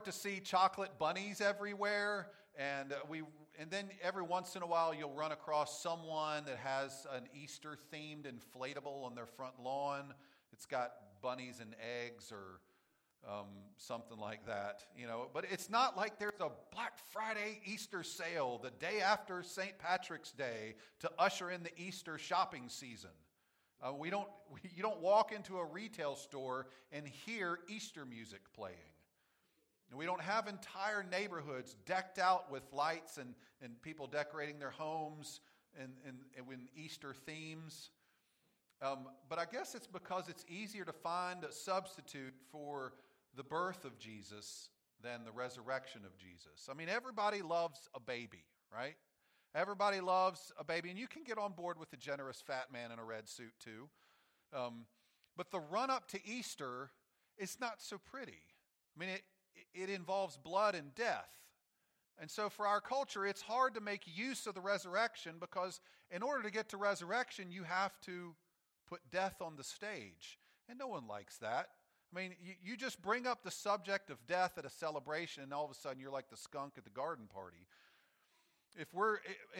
to see chocolate bunnies everywhere, and then every once in a while you'll run across someone that has an Easter-themed inflatable on their front lawn. It's got bunnies and eggs or something like that, But it's not like there's a Black Friday Easter sale the day after St. Patrick's Day to usher in the Easter shopping season. You don't walk into a retail store and hear Easter music playing. We don't have entire neighborhoods decked out with lights and people decorating their homes and with Easter themes. But I guess it's because it's easier to find a substitute for the birth of Jesus than the resurrection of Jesus. I mean, everybody loves a baby, right? Everybody loves a baby, and you can get on board with the generous fat man in a red suit too. But the run-up to Easter is not so pretty. I mean, it involves blood and death. And so for our culture, it's hard to make use of the resurrection because in order to get to resurrection, you have to put death on the stage. And no one likes that. I mean, you just bring up the subject of death at a celebration, and all of a sudden you're like the skunk at the garden party. If we're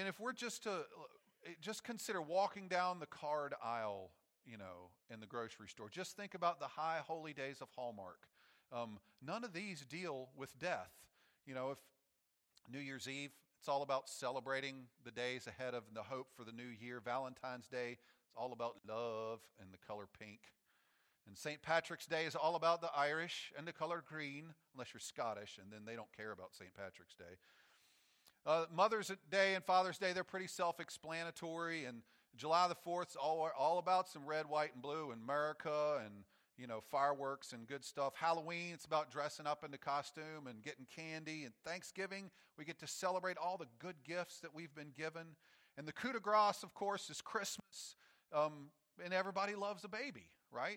just consider walking down the card aisle, in the grocery store. Just think about the high holy days of Hallmark. None of these deal with death. If New Year's Eve, it's all about celebrating the days ahead of the hope for the new year. Valentine's Day, it's all about love and the color pink. And St. Patrick's Day is all about the Irish and the color green, unless you're Scottish, and then they don't care about St. Patrick's Day. Mother's Day and Father's Day, they're pretty self-explanatory. And July the 4th is all about some red, white, and blue, and America, and fireworks and good stuff. Halloween, it's about dressing up in the costume and getting candy. And Thanksgiving, we get to celebrate all the good gifts that we've been given. And the coup de grace, of course, is Christmas. And everybody loves a baby, right?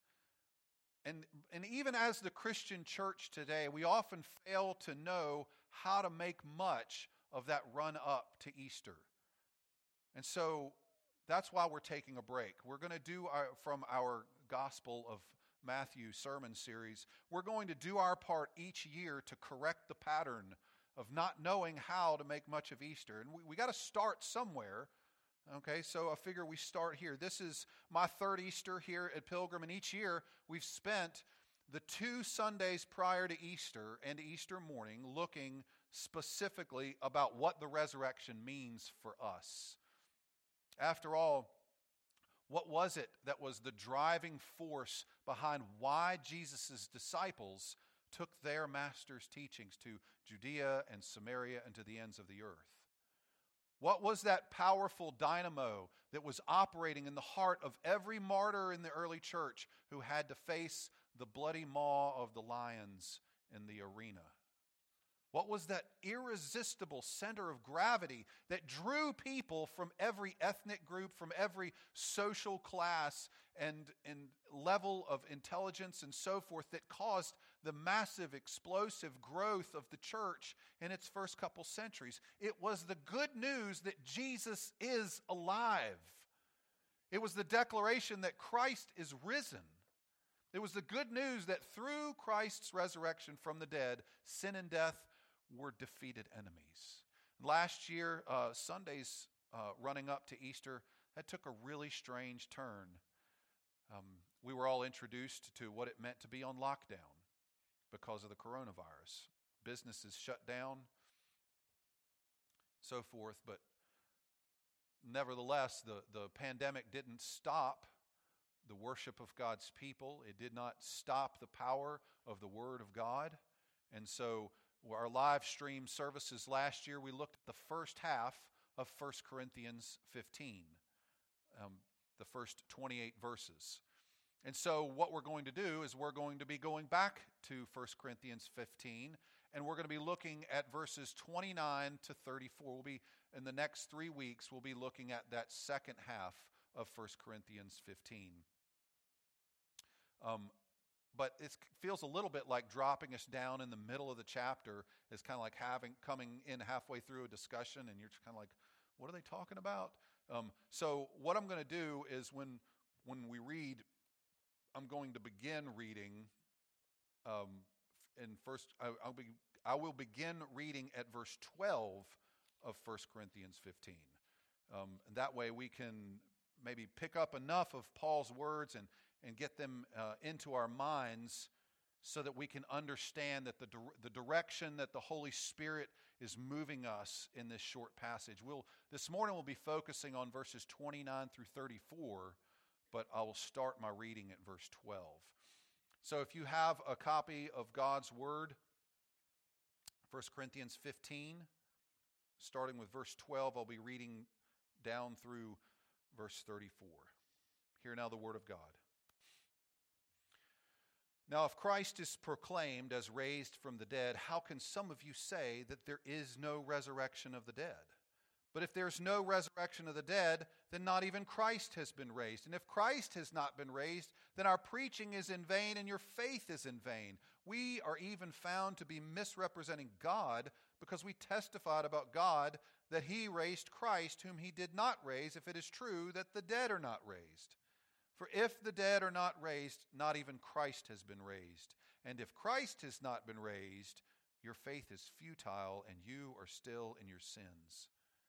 And even as the Christian church today, we often fail to know how to make much of that run up to Easter. And so that's why we're taking a break. We're going to do from our Gospel of Matthew sermon series, we're going to do our part each year to correct the pattern of not knowing how to make much of Easter. And we got to start somewhere. Okay, so I figure we start here. This is my third Easter here at Pilgrim, and each year we've spent the 2 Sundays prior to Easter and Easter morning looking specifically about what the resurrection means for us. After all, what was it that was the driving force behind why Jesus' disciples took their master's teachings to Judea and Samaria and to the ends of the earth? What was that powerful dynamo that was operating in the heart of every martyr in the early church who had to face the bloody maw of the lions in the arena? What was that irresistible center of gravity that drew people from every ethnic group, from every social class and level of intelligence and so forth, that caused the massive, explosive growth of the church in its first couple centuries? It was the good news that Jesus is alive. It was the declaration that Christ is risen. It was the good news that through Christ's resurrection from the dead, sin and death were defeated enemies. Last year, Sundays running up to Easter, that took a really strange turn. We were all introduced to what it meant to be on lockdown because of the coronavirus. Businesses shut down, so forth, but nevertheless, the pandemic didn't stop the worship of God's people. It did not stop the power of the Word of God. And so our live stream services last year, we looked at the first half of 1 Corinthians 15, the first 28 verses. And so what we're going to do is we're going to be going back to 1 Corinthians 15, and we're going to be looking at verses 29 to 34. We'll be, in the next 3 weeks, we'll be looking at that second half of 1 Corinthians 15. But it feels a little bit like dropping us down in the middle of the chapter. It's kind of like coming in halfway through a discussion, and you're just kind of like, what are they talking about? So what I'm going to do is when we read, I'm going to begin reading in I will begin reading at verse 12 of 1 Corinthians 15. And that way we can maybe pick up enough of Paul's words and get them into our minds so that we can understand that the direction that the Holy Spirit is moving us in this short passage. This morning we'll be focusing on verses 29 through 34, but I will start my reading at verse 12. So if you have a copy of God's Word, 1 Corinthians 15, starting with verse 12, I'll be reading down through verse 34. Hear now the Word of God. Now, if Christ is proclaimed as raised from the dead, how can some of you say that there is no resurrection of the dead? But if there's no resurrection of the dead, then not even Christ has been raised. And if Christ has not been raised, then our preaching is in vain and your faith is in vain. We are even found to be misrepresenting God because we testified about God that he raised Christ, whom he did not raise, if it is true that the dead are not raised. For if the dead are not raised, not even Christ has been raised. And if Christ has not been raised, your faith is futile and you are still in your sins.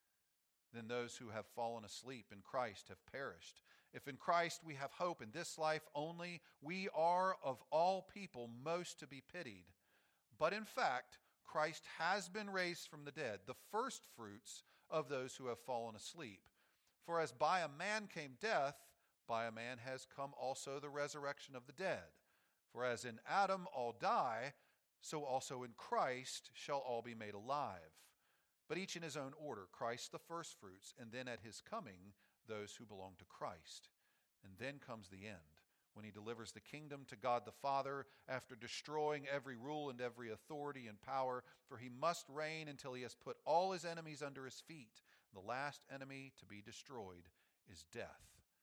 Then those who have fallen asleep in Christ have perished. If in Christ we have hope in this life only, we are of all people most to be pitied. But in fact, Christ has been raised from the dead, the first fruits of those who have fallen asleep. For as by a man came death, by a man has come also the resurrection of the dead. For as in Adam all die, so also in Christ shall all be made alive. But each in his own order, Christ the firstfruits, and then at his coming, those who belong to Christ. And then comes the end, when he delivers the kingdom to God the Father, after destroying every rule and every authority and power, for he must reign until he has put all his enemies under his feet. The last enemy to be destroyed is death.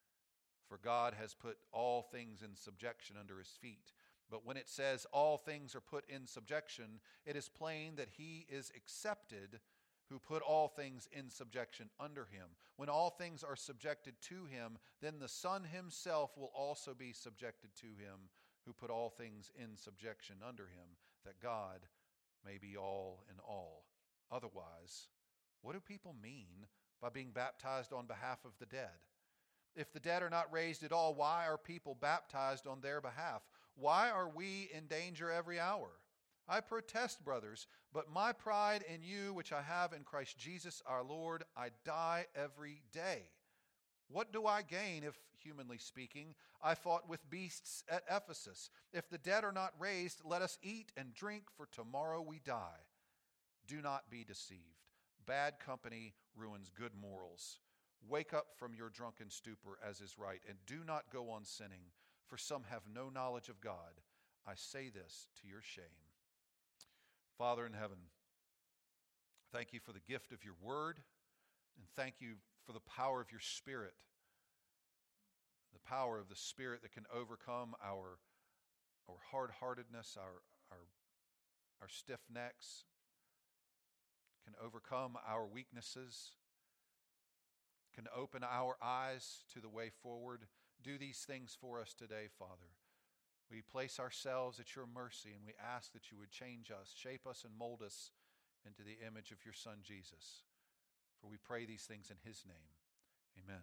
For God has put all things in subjection under his feet. But when it says all things are put in subjection, it is plain that he is accepted who put all things in subjection under him. When all things are subjected to him, then the Son himself will also be subjected to him who put all things in subjection under him, that God may be all in all. Otherwise, what do people mean by being baptized on behalf of the dead? If the dead are not raised at all, why are people baptized on their behalf? Why are we in danger every hour? I protest, brothers, but my pride in you, which I have in Christ Jesus our Lord, I die every day. What do I gain if, humanly speaking, I fought with beasts at Ephesus? If the dead are not raised, let us eat and drink, for tomorrow we die. Do not be deceived. Bad company ruins good morals. Wake up from your drunken stupor, as is right, and do not go on sinning, for some have no knowledge of God. I say this to your shame. Father in heaven, thank you for the gift of your word, and thank you for the power of your Spirit, the power of the Spirit that can overcome our hard-heartedness, our stiff necks, can overcome our weaknesses, can open our eyes to the way forward. Do these things for us today, Father. We place ourselves at your mercy, and we ask that you would change us, shape us, and mold us into the image of your Son, Jesus. For we pray these things in his name. Amen.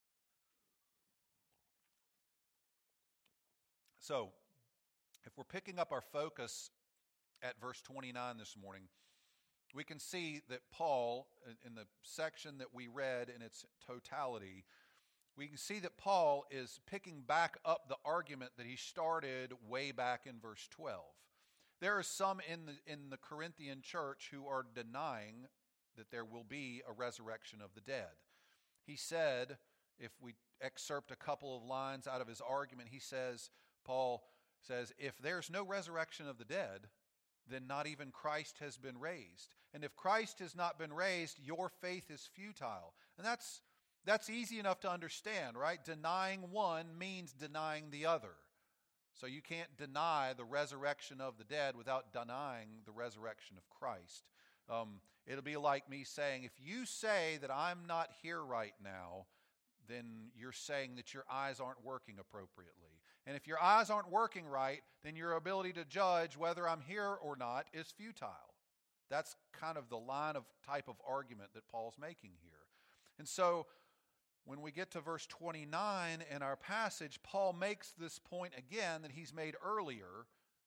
So, if we're picking up our focus at verse 29 this morning, we can see that Paul, in the section that we read in its totality, we can see that Paul is picking back up the argument that he started way back in verse 12. There are some in the Corinthian church who are denying that there will be a resurrection of the dead. He said, if we excerpt a couple of lines out of his argument, Paul says, if there's no resurrection of the dead, then not even Christ has been raised. And if Christ has not been raised, your faith is futile. And that's easy enough to understand, right? Denying one means denying the other. So you can't deny the resurrection of the dead without denying the resurrection of Christ. It'll be like me saying, if you say that I'm not here right now, then you're saying that your eyes aren't working appropriately. And if your eyes aren't working right, then your ability to judge whether I'm here or not is futile. That's kind of the type of argument that Paul's making here. And so when we get to verse 29 in our passage, Paul makes this point again that he's made earlier.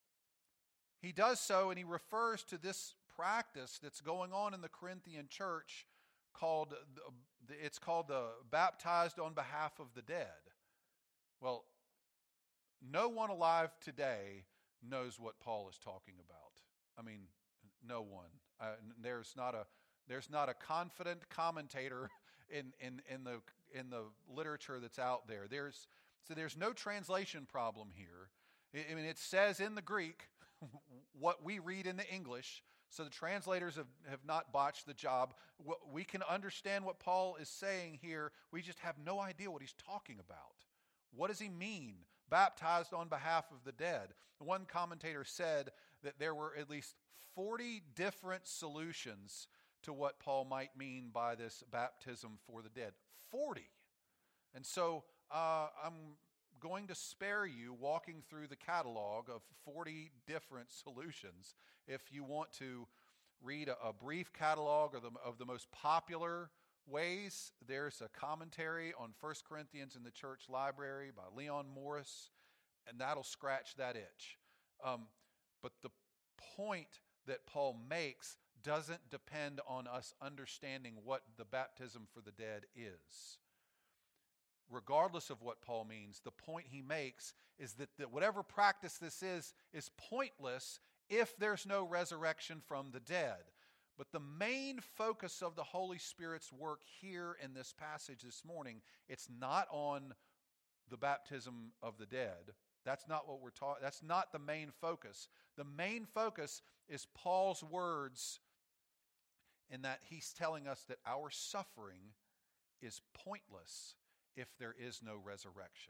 He does so, and he refers to this practice that's going on in the Corinthian church called the baptized on behalf of the dead. Well, no one alive today knows what Paul is talking about. I mean, no one. There's not a confident commentator in the literature that's out there. There's no translation problem here. I mean, it says in the Greek what we read in the English, so the translators have not botched the job. We can understand what Paul is saying here. We just have no idea what he's talking about. What does he mean, baptized on behalf of the dead? One commentator said that there were at least 40 different solutions to what Paul might mean by this baptism for the dead. 40. And so I'm going to spare you walking through the catalog of 40 different solutions. If you want to read a brief catalog of the most popular ways, there's a commentary on 1 Corinthians in the church library by Leon Morris, and that'll scratch that itch. But the point that Paul makes doesn't depend on us understanding what the baptism for the dead is. Regardless of what Paul means, the point he makes is that whatever practice this is pointless if there's no resurrection from the dead. But the main focus of the Holy Spirit's work here in this passage this morning, it's not on the baptism of the dead. That's not what we're talking. That's not the main focus. The main focus is Paul's words in that he's telling us that our suffering is pointless if there is no resurrection.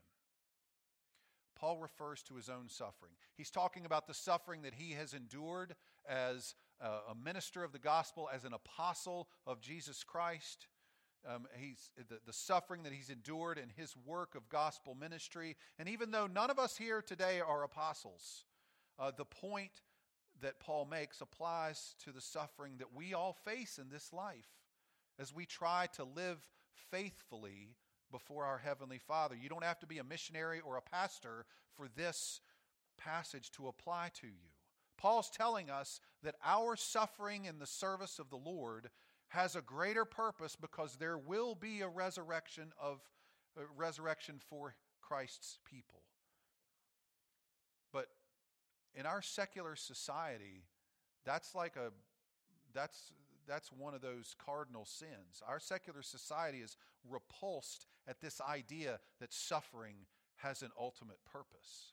Paul refers to his own suffering. He's talking about the suffering that he has endured as a minister of the gospel, as an apostle of Jesus Christ. The suffering that he's endured in his work of gospel ministry. And even though none of us here today are apostles, the point that Paul makes applies to the suffering that we all face in this life as we try to live faithfully before our Heavenly Father. You don't have to be a missionary or a pastor for this passage to apply to you. Paul's telling us that our suffering in the service of the Lord has a greater purpose because there will be a resurrection for Christ's people. But in our secular society, that's one of those cardinal sins. Our secular society is repulsed at this idea that suffering has an ultimate purpose.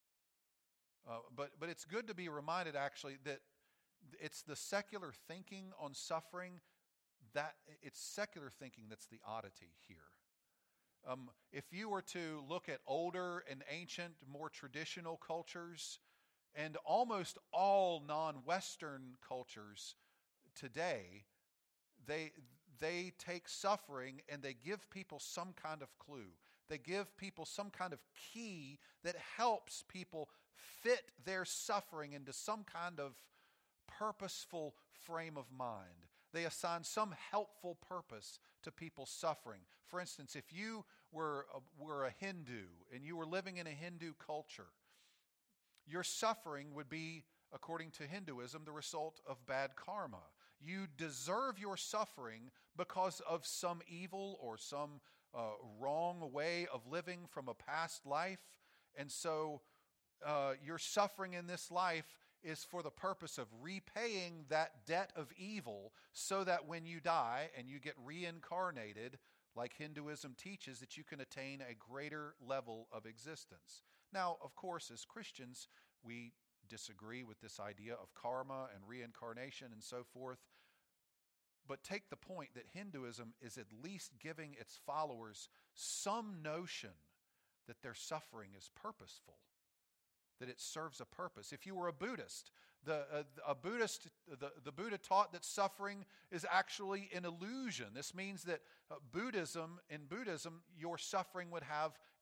But it's good to be reminded, actually, that it's the secular thinking on suffering, that it's secular thinking that's the oddity here. If you were to look at older and ancient, more traditional cultures, and almost all non-Western cultures today, they take suffering and they give people some kind of clue. They give people some kind of key that helps people fit their suffering into some kind of purposeful frame of mind. They assign some helpful purpose to people's suffering. For instance, if you were a Hindu and you were living in a Hindu culture, your suffering would be, according to Hinduism, the result of bad karma. You deserve your suffering because of some evil or some wrong way of living from a past life. And so your suffering in this life is for the purpose of repaying that debt of evil so that when you die and you get reincarnated, like Hinduism teaches, that you can attain a greater level of existence. Now, of course, as Christians, we disagree with this idea of karma and reincarnation and so forth. But take the point that Hinduism is at least giving its followers some notion that their suffering is purposeful, that it serves a purpose. If you were a Buddhist, the Buddha taught that suffering is actually an illusion. This means that in Buddhism, your suffering would have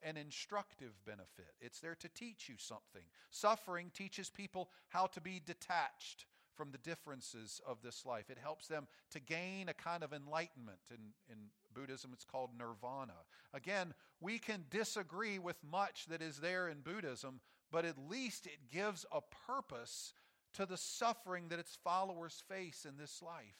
an instructive benefit. It's there to teach you something. Suffering teaches people how to be detached from the differences of this life. It helps them to gain a kind of enlightenment. In Buddhism, it's called nirvana. Again, we can disagree with much that is there in Buddhism, but at least it gives a purpose to the suffering that its followers face in this life.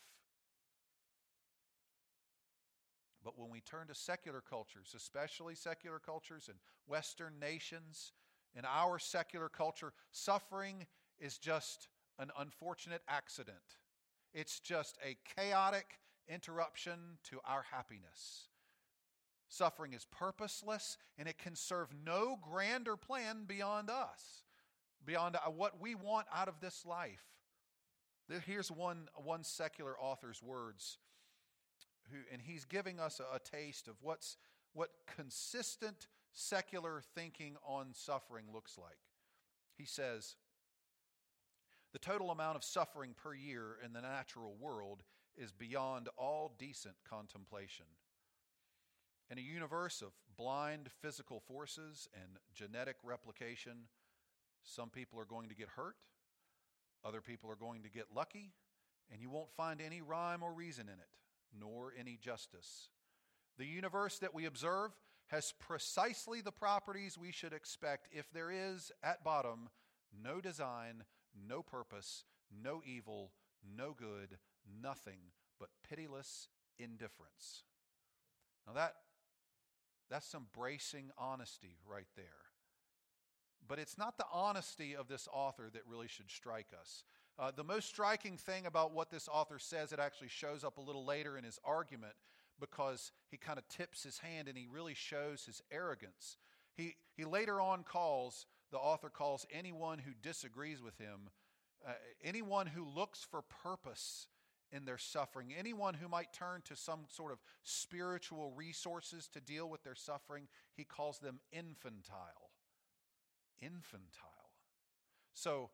But when we turn to secular cultures, especially secular cultures in Western nations, in our secular culture, suffering is just an unfortunate accident. It's just a chaotic interruption to our happiness. Suffering is purposeless, and it can serve no grander plan beyond us, beyond what we want out of this life. Here's one secular author's words, and he's giving us a taste of what consistent secular thinking on suffering looks like. He says, "The total amount of suffering per year in the natural world is beyond all decent contemplation. In a universe of blind physical forces and genetic replication, some people are going to get hurt, other people are going to get lucky, and you won't find any rhyme or reason in it, nor any justice. The universe that we observe has precisely the properties we should expect if there is, at bottom, no design, no purpose, no evil, no good, nothing but pitiless indifference." Now that's some bracing honesty right there. But it's not the honesty of this author that really should strike us. The most striking thing about what this author says, it actually shows up a little later in his argument, because he kind of tips his hand and he really shows his arrogance. He later on the author calls anyone who disagrees with him, anyone who looks for purpose in their suffering, anyone who might turn to some sort of spiritual resources to deal with their suffering, he calls them infantile. Infantile. So,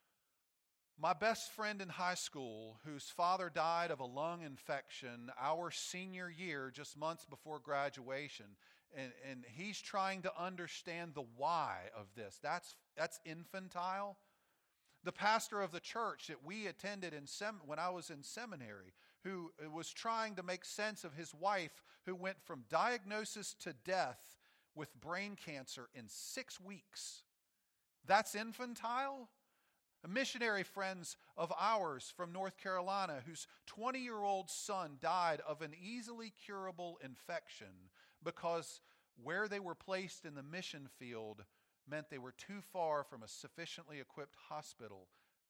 my best friend in high school, whose father died of a lung infection our senior year, just months before graduation, and he's trying to understand the why of this. That's infantile. The pastor of the church that we attended when I was in seminary, who was trying to make sense of his wife, who went from diagnosis to death with brain cancer in 6 weeks. That's infantile? Missionary friends of ours from North Carolina, whose 20-year-old son died of an easily curable infection because where they were placed in the mission field meant they were too far from a sufficiently equipped hospital.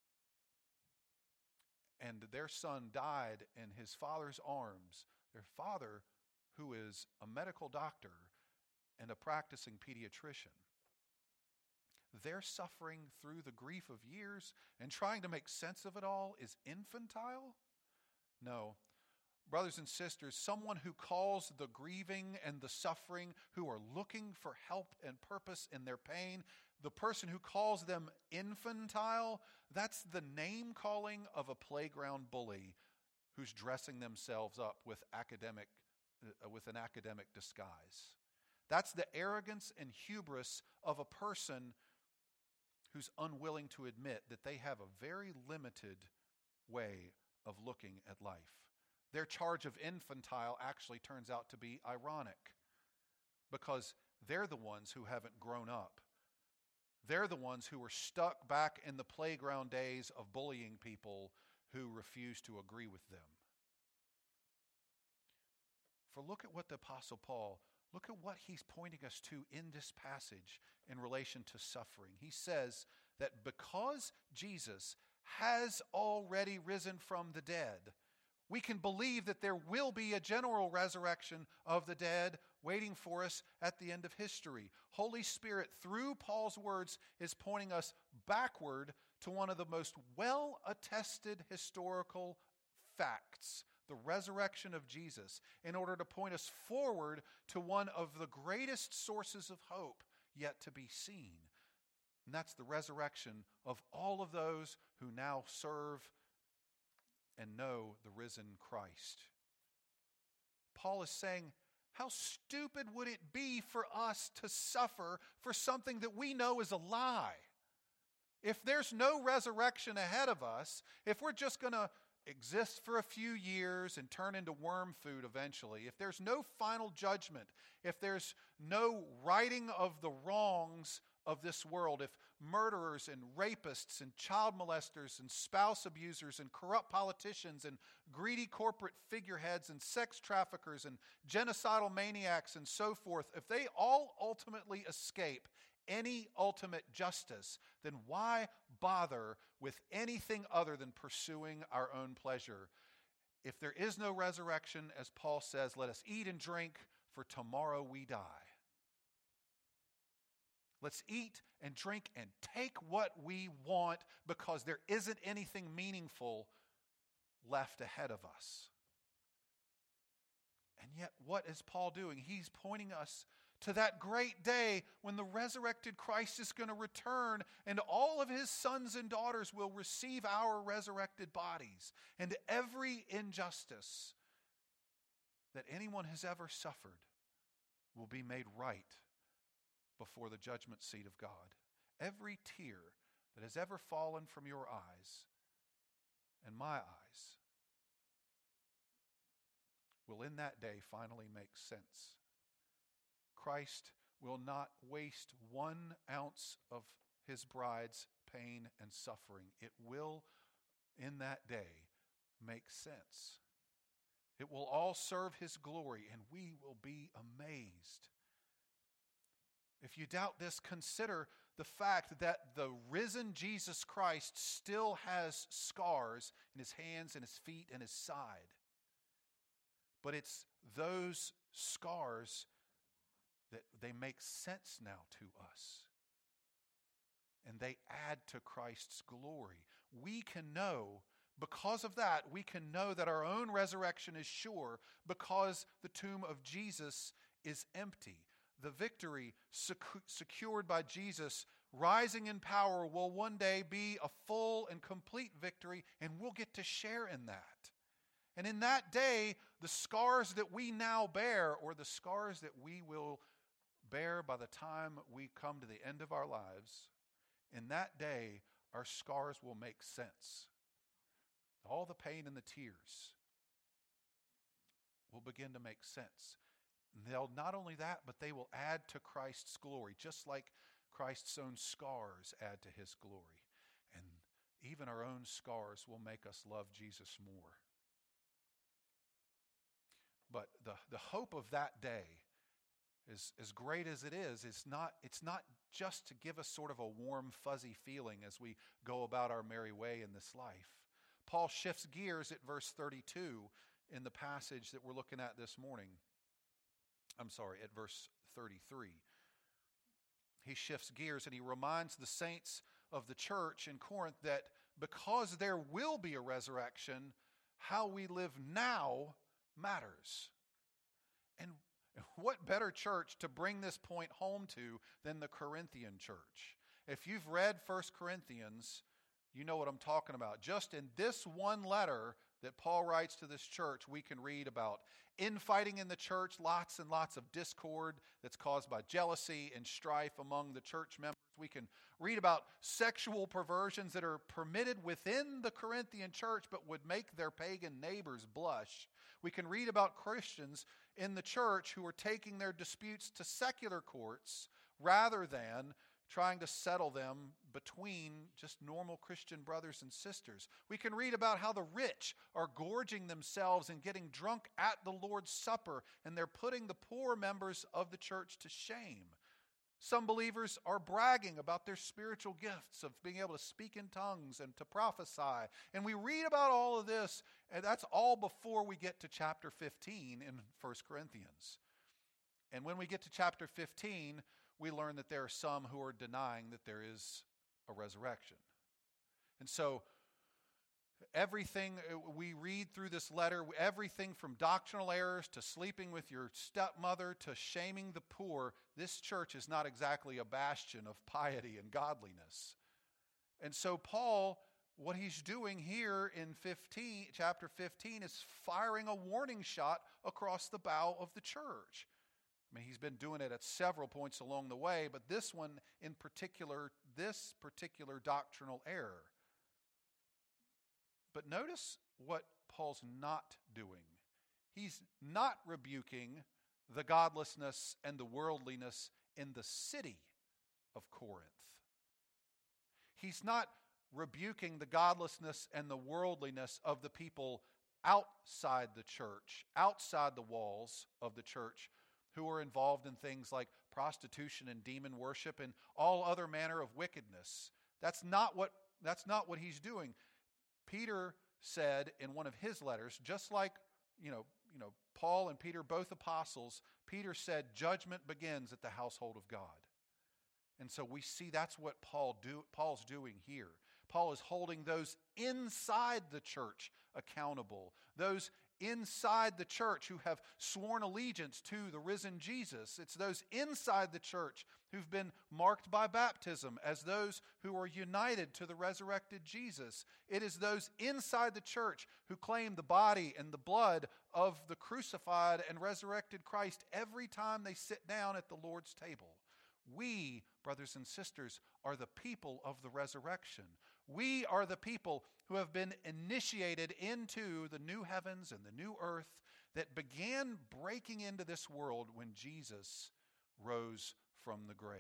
And their son died in his father's arms. Their father, who is a medical doctor and a practicing pediatrician. Their suffering through the grief of years and trying to make sense of it all is infantile? No. Brothers and sisters, someone who calls the grieving and the suffering, who are looking for help and purpose in their pain, the person who calls them infantile, that's the name calling of a playground bully who's dressing themselves up with an academic disguise. That's the arrogance and hubris of a person who's unwilling to admit that they have a very limited way of looking at life. Their charge of infantile actually turns out to be ironic, because they're the ones who haven't grown up. They're the ones who were stuck back in the playground days of bullying people who refuse to agree with them. For look at what the Apostle Paul, look at what he's pointing us to in this passage in relation to suffering. He says that because Jesus has already risen from the dead, we can believe that there will be a general resurrection of the dead waiting for us at the end of history. Holy Spirit, through Paul's words, is pointing us backward to one of the most well-attested historical facts, the resurrection of Jesus, in order to point us forward to one of the greatest sources of hope yet to be seen. And that's the resurrection of all of those who now serve and know the risen Christ. Paul is saying, How stupid would it be for us to suffer for something that we know is a lie? If there's no resurrection ahead of us, if we're just going to exist for a few years and turn into worm food eventually, if there's no final judgment, if there's no righting of the wrongs of this world, if murderers and rapists and child molesters and spouse abusers and corrupt politicians and greedy corporate figureheads and sex traffickers and genocidal maniacs and so forth, if they all ultimately escape any ultimate justice, then why bother with anything other than pursuing our own pleasure? If there is no resurrection, as Paul says, let us eat and drink, for tomorrow we die. Let's eat and drink and take what we want, because there isn't anything meaningful left ahead of us. And yet, what is Paul doing? He's pointing us to that great day when the resurrected Christ is going to return, and all of his sons and daughters will receive our resurrected bodies, and every injustice that anyone has ever suffered will be made right before the judgment seat of God. Every tear that has ever fallen from your eyes and my eyes will in that day finally make sense. Christ will not waste 1 ounce of his bride's pain and suffering. It will, in that day, make sense. It will all serve his glory, and we will be amazed. If you doubt this, consider the fact that the risen Jesus Christ still has scars in his hands and his feet and his side. But it's those scars that they make sense now to us. And they add to Christ's glory. We can know, because of that, we can know that our own resurrection is sure, because the tomb of Jesus is empty. The victory secured by Jesus rising in power will one day be a full and complete victory, and we'll get to share in that. And in that day, the scars that we now bear, or the scars that we will bear by the time we come to the end of our lives, in that day, our scars will make sense. All the pain and the tears will begin to make sense. And they'll not only that, but they will add to Christ's glory, just like Christ's own scars add to his glory. And even our own scars will make us love Jesus more. But the hope of that day, as great as it is, it's not just to give us sort of a warm, fuzzy feeling as we go about our merry way in this life. Paul shifts gears at verse 32 in the passage that we're looking at this morning. At verse 33. He shifts gears and he reminds the saints of the church in Corinth that because there will be a resurrection, how we live now matters. And what better church to bring this point home to than the Corinthian church? If you've read 1 Corinthians, you know what I'm talking about. Just in this one letter that Paul writes to this church, we can read about infighting in the church, lots and lots of discord that's caused by jealousy and strife among the church members. We can read about sexual perversions that are permitted within the Corinthian church but would make their pagan neighbors blush. We can read about Christians in the church who are taking their disputes to secular courts rather than trying to settle them between just normal Christian brothers and sisters. We can read about how the rich are gorging themselves and getting drunk at the Lord's Supper, and they're putting the poor members of the church to shame. Some believers are bragging about their spiritual gifts of being able to speak in tongues and to prophesy. And we read about all of this, and that's all before we get to chapter 15 in 1 Corinthians. And when we get to chapter 15, we learn that there are some who are denying that there is a resurrection. And so everything we read through this letter, everything from doctrinal errors to sleeping with your stepmother to shaming the poor, this church is not exactly a bastion of piety and godliness. And so Paul what he's doing here in chapter 15 is firing a warning shot across the bow of the church. I mean, he's been doing it at several points along the way, but this one in particular, this particular doctrinal error. But notice what Paul's not doing. He's not rebuking the godlessness and the worldliness in the city of Corinth. He's not rebuking the godlessness and the worldliness of the people outside the church, outside the walls of the church, who are involved in things like prostitution and demon worship and all other manner of wickedness. That's not what he's doing. Peter said in one of his letters, just like Paul and Peter, both apostles, Peter said judgment begins at the household of God. And so we see that's what Paul's doing here. Paul is holding those inside the church accountable, those inside the church who have sworn allegiance to the risen Jesus. It's those inside the church who've been marked by baptism as those who are united to the resurrected Jesus. It is those inside the church who claim the body and the blood of the crucified and resurrected Christ every time they sit down at the Lord's table. We, brothers and sisters, are the people of the resurrection. We are the people who have been initiated into the new heavens and the new earth that began breaking into this world when Jesus rose from the grave.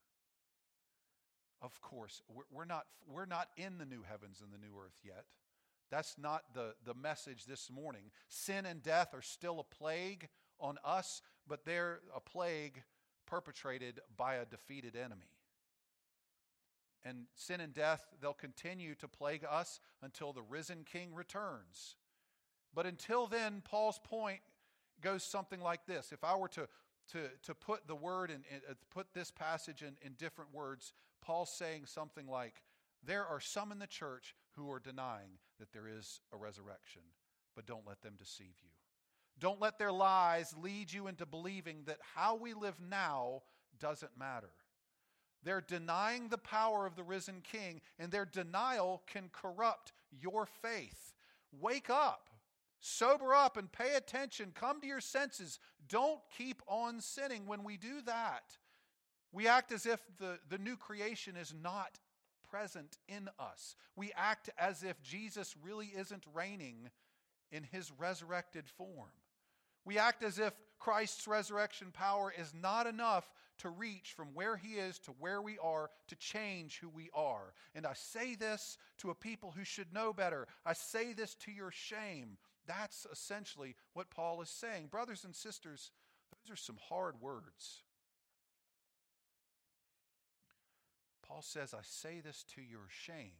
Of course, we're not in the new heavens and the new earth yet. That's not the message this morning. Sin and death are still a plague on us, but they're a plague perpetrated by a defeated enemy. And sin and death, they'll continue to plague us until the risen King returns. But until then, Paul's point goes something like this. If I were to put the word and put this passage in different words, Paul's saying something like, there are some in the church who are denying that there is a resurrection, but don't let them deceive you. Don't let their lies lead you into believing that how we live now doesn't matter. They're denying the power of the risen King, and their denial can corrupt your faith. Wake up, sober up, and pay attention. Come to your senses. Don't keep on sinning. When we do that, we act as if the new creation is not present in us. We act as if Jesus really isn't reigning in his resurrected form. We act as if Christ's resurrection power is not enough to reach from where he is to where we are to change who we are. And I say this to a people who should know better. I say this to your shame. That's essentially what Paul is saying. Brothers and sisters, those are some hard words. Paul says, I say this to your shame.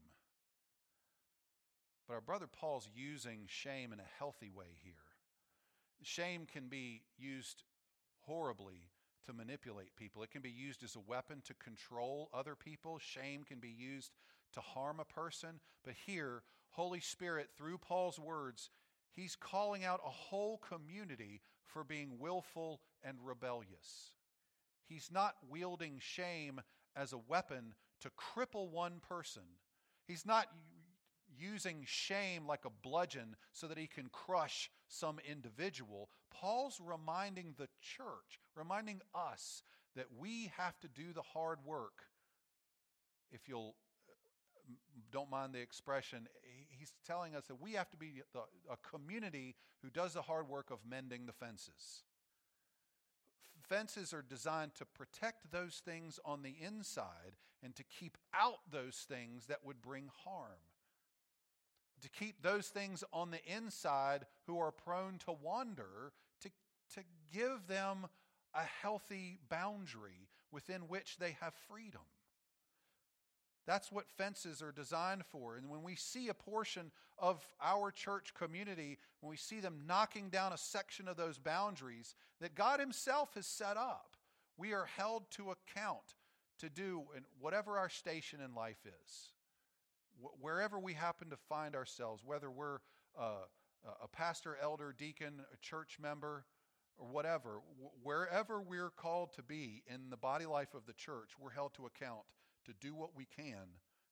But our brother Paul's using shame in a healthy way here. Shame can be used horribly to manipulate people. It can be used as a weapon to control other people. Shame can be used to harm a person. But here, Holy Spirit, through Paul's words, he's calling out a whole community for being willful and rebellious. He's not wielding shame as a weapon to cripple one person. He's not using shame like a bludgeon so that he can crush some individual. Paul's reminding the church, reminding us that we have to do the hard work. If you'll don't mind the expression, he's telling us that we have to be a community who does the hard work of mending the fences. Fences are designed to protect those things on the inside and to keep out those things that would bring harm. To keep those things on the inside who are prone to wander, to give them a healthy boundary within which they have freedom. That's what fences are designed for. And when we see a portion of our church community, when we see them knocking down a section of those boundaries that God himself has set up, we are held to account to do whatever our station in life is. Wherever we happen to find ourselves, whether we're a pastor, elder, deacon, a church member, or whatever, wherever we're called to be in the body life of the church, we're held to account to do what we can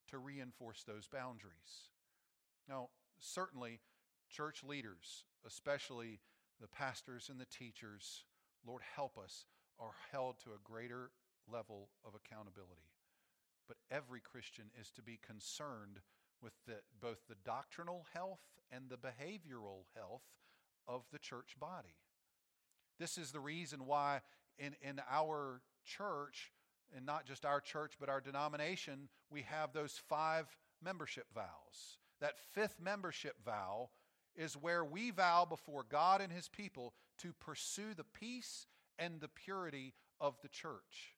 to reinforce those boundaries. Now, certainly, church leaders, especially the pastors and the teachers, Lord help us, are held to a greater level of accountability. But every Christian is to be concerned with both the doctrinal health and the behavioral health of the church body. This is the reason why in our church, and not just our church, but our denomination, we have those 5 membership vows. That 5th membership vow is where we vow before God and His people to pursue the peace and the purity of the church.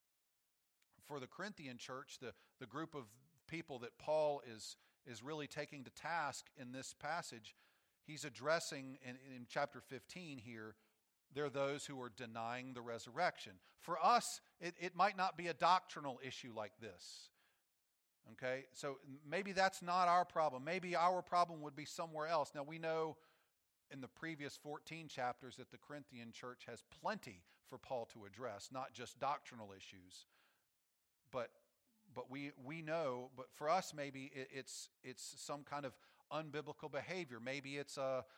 For the Corinthian church, the group of people that Paul is really taking to task in this passage, he's addressing in chapter 15 here, they're those who are denying the resurrection. For us, it might not be a doctrinal issue like this. Okay, so maybe that's not our problem. Maybe our problem would be somewhere else. Now, we know in the previous 14 chapters that the Corinthian church has plenty for Paul to address, not just doctrinal issues. But we know, but for us, maybe it's some kind of unbiblical behavior. Maybe it's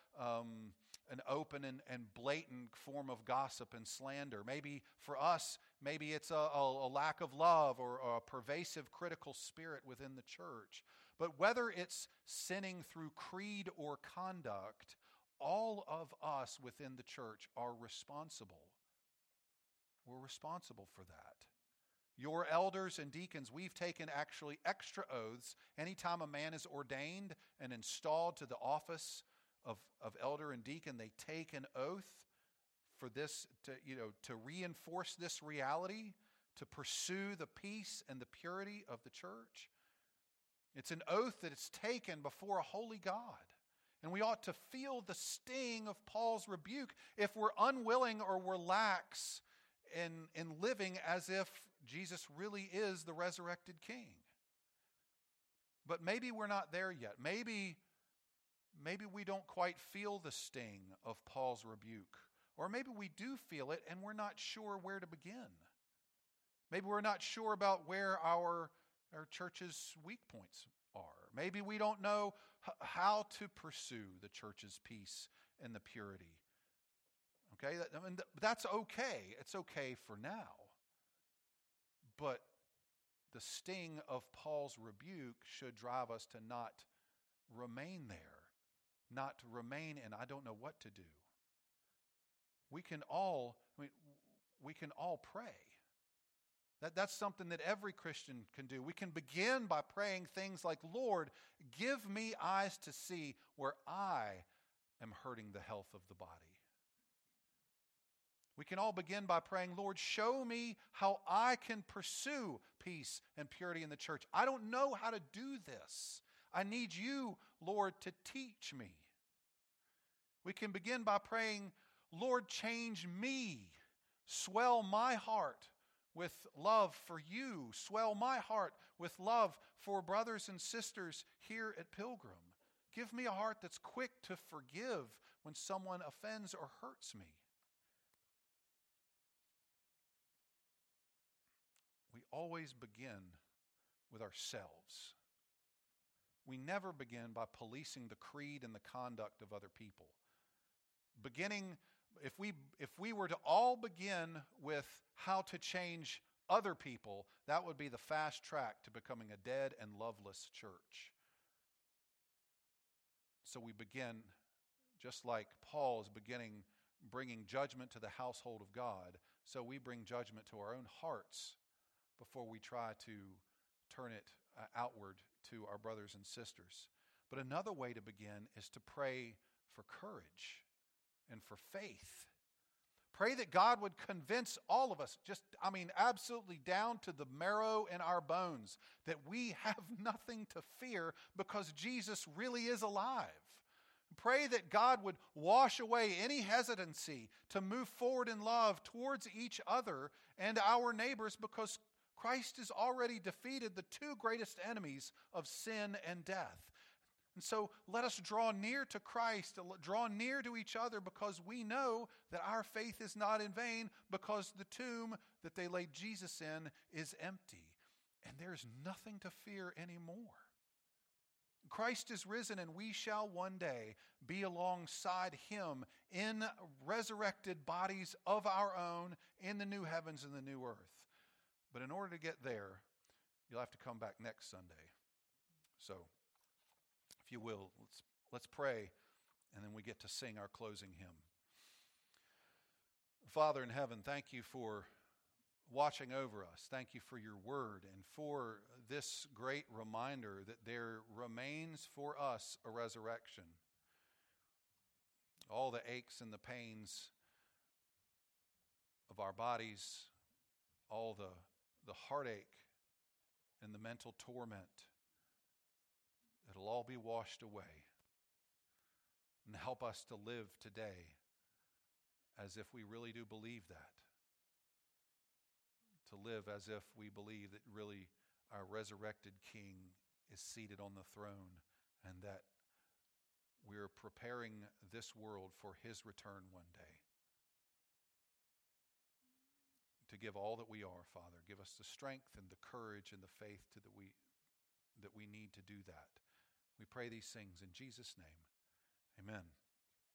an open and blatant form of gossip and slander. Maybe for us, maybe it's a lack of love or a pervasive critical spirit within the church. But whether it's sinning through creed or conduct, all of us within the church are responsible. We're responsible for that. Your elders and deacons, we've taken actually extra oaths. Anytime a man is ordained and installed to the office of elder and deacon, they take an oath for this, to reinforce this reality, to pursue the peace and the purity of the church. It's an oath that is taken before a holy God. And we ought to feel the sting of Paul's rebuke if we're unwilling or we're lax in living as if Jesus really is the resurrected King. But maybe we're not there yet. Maybe we don't quite feel the sting of Paul's rebuke. Or maybe we do feel it and we're not sure where to begin. Maybe we're not sure about where our church's weak points are. Maybe we don't know how to pursue the church's peace and the purity. Okay, that's okay. It's okay for now. But the sting of Paul's rebuke should drive us to not remain there, not to remain in I don't know what to do. We can all pray. That's something that every Christian can do. We can begin by praying things like, Lord, give me eyes to see where I am hurting the health of the body. We can all begin by praying, Lord, show me how I can pursue peace and purity in the church. I don't know how to do this. I need you, Lord, to teach me. We can begin by praying, Lord, change me. Swell my heart with love for you. Swell my heart with love for brothers and sisters here at Pilgrim. Give me a heart that's quick to forgive when someone offends or hurts me. We always begin with ourselves. We never begin by policing the creed and the conduct of other people. If we were to all begin with how to change other people, that would be the fast track to becoming a dead and loveless church. So we begin, just like Paul is bringing judgment to the household of God, so we bring judgment to our own hearts before we try to turn it outward to our brothers and sisters. But another way to begin is to pray for courage and for faith. Pray that God would convince all of us, absolutely down to the marrow in our bones, that we have nothing to fear because Jesus really is alive. Pray that God would wash away any hesitancy to move forward in love towards each other and our neighbors because Christ has already defeated the 2 greatest enemies of sin and death. And so let us draw near to Christ, draw near to each other because we know that our faith is not in vain because the tomb that they laid Jesus in is empty. And there's nothing to fear anymore. Christ is risen, and we shall one day be alongside him in resurrected bodies of our own in the new heavens and the new earth. But in order to get there, you'll have to come back next Sunday. So, if you will, let's pray, and then we get to sing our closing hymn. Father in heaven, thank you for watching over us. Thank you for your word and for this great reminder that there remains for us a resurrection. All the aches and the pains of our bodies, all the heartache and the mental torment, it'll all be washed away. And help us to live today as if we really do believe that. To live as if we believe that really our resurrected King is seated on the throne and that we're preparing this world for his return one day. To give all that we are, Father. Give us the strength and the courage and the faith that we need to do that. We pray these things in Jesus' name. Amen.